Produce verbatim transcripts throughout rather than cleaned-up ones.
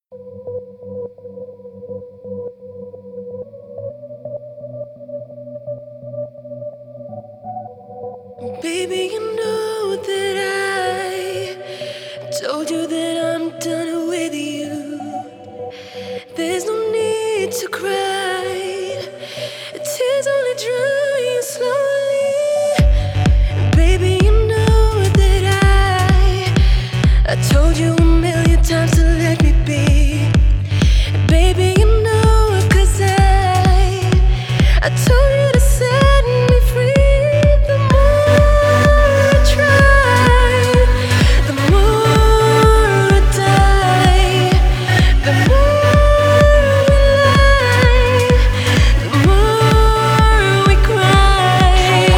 Baby, you know that I told you that I'm done with you. There's no need to cry, tears only drying slowly. Baby, you know that I I told you a million times to let me be. Baby, you know, 'cause I I told you to set me free. The more I try, the more I die. The more we lie, the more we cry.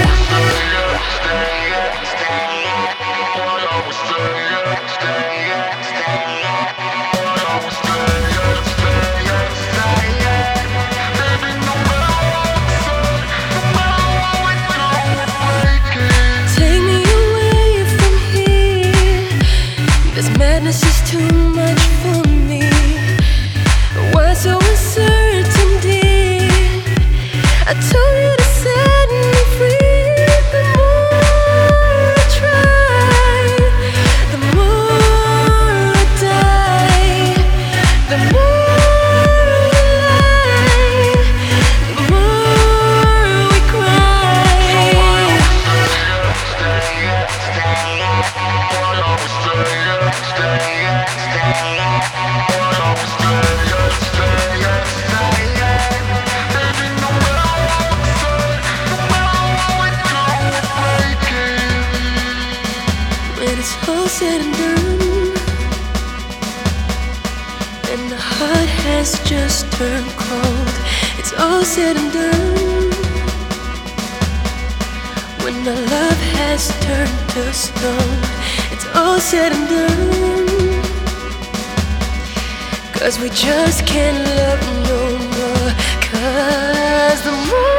Take me away from here. This madness is too much for me. Why so uncertain, dear? I told you to set me free. The more I try, the more I die. The more we lie, the more we cry. When it's all said and done, and the heart has just turned cold, it's all said and done. When the love has turned to stone, it's all said and done. 'Cause we just can't love no more. 'Cause the more